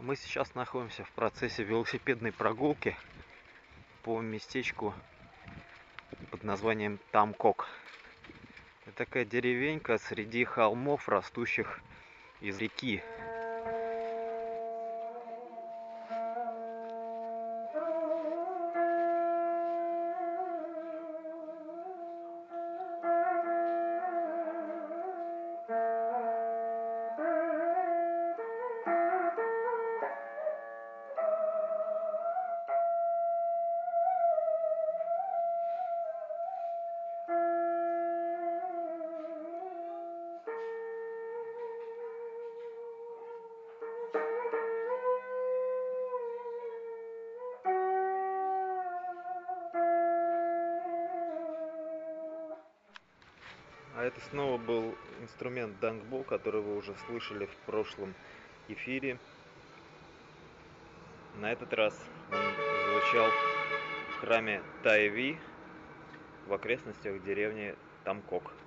Мы сейчас находимся в процессе велосипедной прогулки по местечку под названием Тамкок. Это такая деревенька среди холмов, растущих из реки. А это снова был инструмент дангбо, который вы уже слышали в прошлом эфире. На этот раз он звучал в храме Тайви в окрестностях деревни Тамкок.